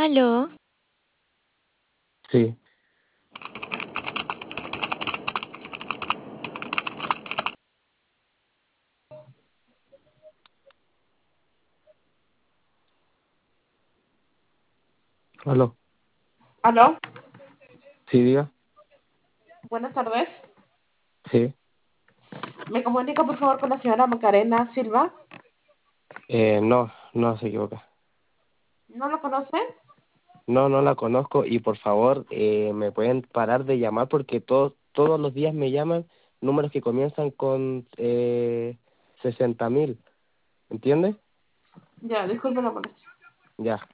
Aló, Sí, aló. Aló, Sí, diga. buenas tardes. Sí. ¿Me comunica por favor con la señora Macarena Silva? No, no se equivoca. ¿No lo conoce? No, no la conozco y por favor me pueden parar de llamar porque todos los días me llaman números que comienzan con 60.000. ¿Entiendes? Ya, disculpe la molestia. Ya.